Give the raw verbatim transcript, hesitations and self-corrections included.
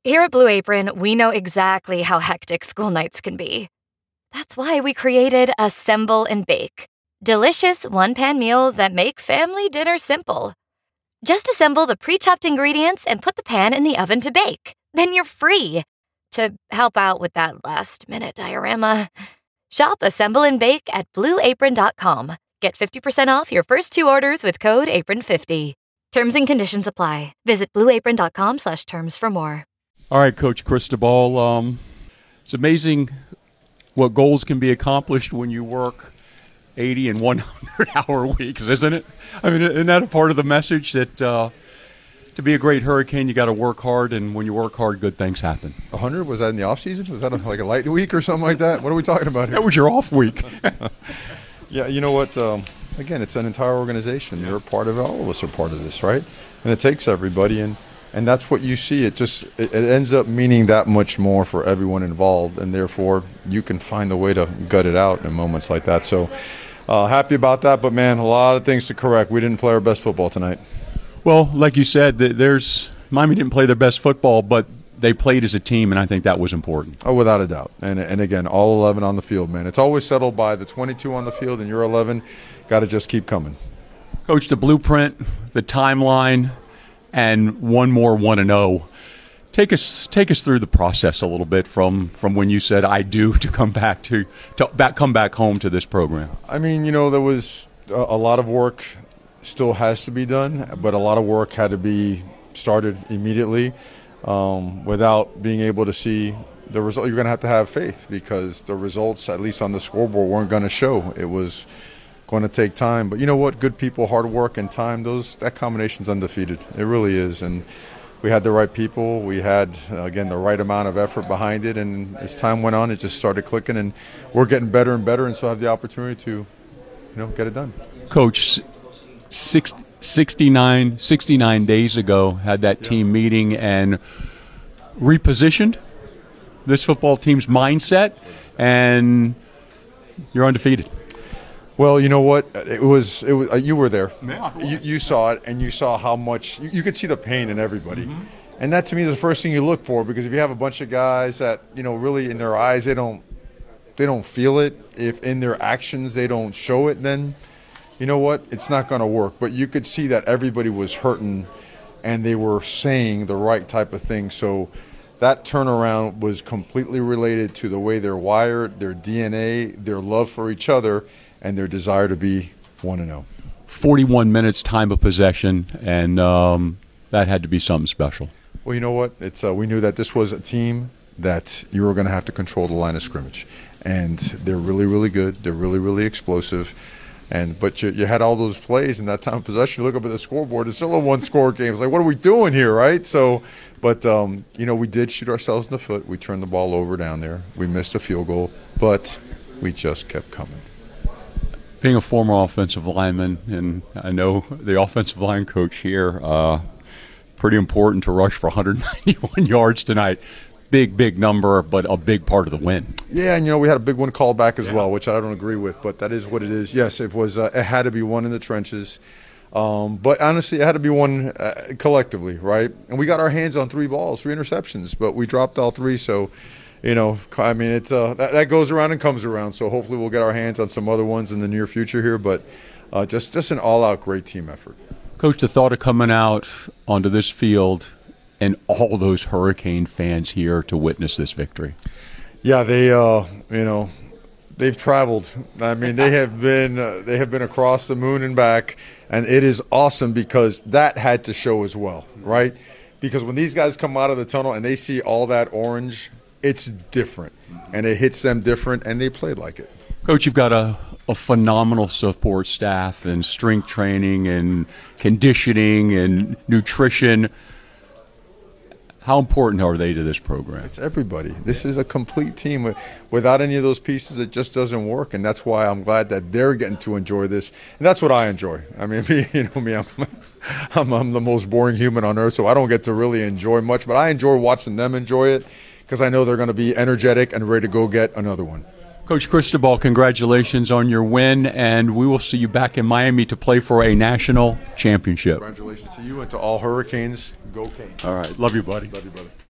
Here at Blue Apron, we know exactly how hectic school nights can be. That's why we created Assemble and Bake. Delicious one-pan meals that make family dinner simple. Just assemble the pre-chopped ingredients and put the pan in the oven to bake. Then you're free. To help out with that last-minute diorama, shop Assemble and Bake at blue apron dot com. Get fifty percent off your first two orders with code apron fifty. Terms and conditions apply. Visit blue apron dot com slash terms for more. All right, Coach Cristobal, um, it's amazing what goals can be accomplished when you work eighty and one hundred hour weeks, isn't it? I mean, isn't that a part of the message that uh, to be a great Hurricane, you got to work hard, and when you work hard, good things happen? one hundred? Was that in the off season? Was that a, like a light week or something like that? What are we talking about here? That was your off week. Yeah, you know what? Um, again, it's an entire organization. You're a part of it. All of us are part of this, right? And it takes everybody, and and that's what you see. It just it, it ends up meaning that much more for everyone involved, and therefore you can find a way to gut it out in moments like that. So uh, happy about that, but man, a lot of things to correct. We didn't play our best football tonight. Well, like you said, there's Miami didn't play their best football, but they played as a team, and I think that was important. Oh, without a doubt. And and again, all eleven on the field, man. It's always settled by the twenty-two on the field, and you're eleven. Got to just keep coming. Coach, the blueprint, the timeline, and one more one and oh. Take us take us through the process a little bit from, from when you said I do to come back to, to back come back home to this program. I mean, you know, there was a, a lot of work still has to be done, but a lot of work had to be started immediately. Um, without being able to see the result, you're going to have to have faith, because the results, at least on the scoreboard, weren't going to show. It was going to take time. But you know what? Good people, hard work, and time, those that combination's undefeated. It really is. And we had the right people. We had, uh, again, the right amount of effort behind it. And as time went on, it just started clicking. And we're getting better and better, and so have the opportunity to, you know, get it done. Coach, six, sixty-nine, sixty-nine days ago, had that team meeting and repositioned this football team's mindset, and you're undefeated. Well, you know what? It was. It was. Uh, you were there. Yeah. You, you saw it, and you saw how much. You, you could see the pain in everybody, Mm-hmm. and that to me is the first thing you look for. Because if you have a bunch of guys that, you know, really in their eyes they don't, they don't feel it. If in their actions they don't show it, then, you know what? It's not going to work. But you could see that everybody was hurting, and they were saying the right type of thing. So that turnaround was completely related to the way they're wired, their D N A, their love for each other, and their desire to be one and oh. forty-one minutes time of possession, and um, that had to be something special. Well, you know what? It's uh, we knew that this was a team that you were going to have to control the line of scrimmage. And they're really, really good. They're really, really explosive. And But you, you had all those plays in that time of possession. You look up at the scoreboard, it's still a one-score game. It's like, what are we doing here, right? So, but, um, you know, we did shoot ourselves in the foot. We turned the ball over down there. We missed a field goal, but we just kept coming. Being a former offensive lineman, and I know the offensive line coach here, uh, pretty important to rush for one hundred ninety-one yards tonight. Big, big number, but a big part of the win. Yeah, and, you know, we had a big one called back as yeah. well, which I don't agree with, but that is what it is. Yes, it was. Uh, it had to be one in the trenches. Um, but honestly, it had to be one uh, collectively, right? And we got our hands on three balls, three interceptions, but we dropped all three. So, you know, I mean, it's uh, that, that goes around and comes around. So hopefully we'll get our hands on some other ones in the near future here. But uh, just, just an all-out great team effort. Coach, the thought of coming out onto this field and all those Hurricane fans here to witness this victory. Yeah, they, uh, you know, they've traveled. I mean, they have been uh, they have been across the moon and back, and it is awesome because that had to show as well, right? Because when these guys come out of the tunnel and they see all that orange, it's different, and it hits them different, and they played like it. Coach, you've got a, a phenomenal support staff and strength training and conditioning and nutrition. How important are they to this program? It's everybody. This is a complete team. Without any of those pieces, it just doesn't work, and that's why I'm glad that they're getting to enjoy this, and that's what I enjoy. I mean, me, you know me, I'm, I'm, I'm the most boring human on earth, so I don't get to really enjoy much, but I enjoy watching them enjoy it because I know they're going to be energetic and ready to go get another one. Coach Cristobal, congratulations on your win, and we will see you back in Miami to play for a national championship. Congratulations to you and to all Hurricanes. Go Canes. All right. Love you, buddy. Love you, brother.